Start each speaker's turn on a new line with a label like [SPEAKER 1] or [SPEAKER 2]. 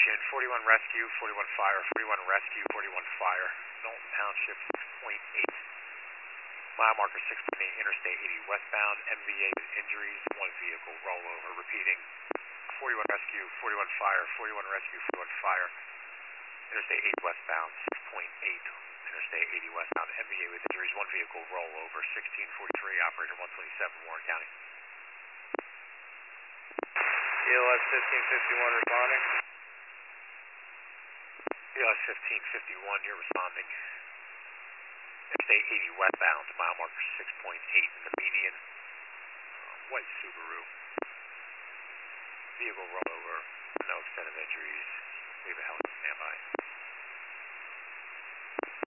[SPEAKER 1] Station, 41 Rescue, 41 Fire, 41 Rescue, 41 Fire, Milton Township 6.8. Mile marker 6.8, Interstate 80 westbound, MVA with injuries, 1 vehicle rollover. Repeating, 41 Rescue, 41 Fire, 41 Rescue, 41 Fire, Interstate 80 westbound, 6.8. Interstate 80 westbound, MVA with injuries, 1 vehicle rollover, 1643, operator 127, Warren County.
[SPEAKER 2] ELS 1551 responding.
[SPEAKER 1] ELS 1551, you're responding. Interstate 80 westbound,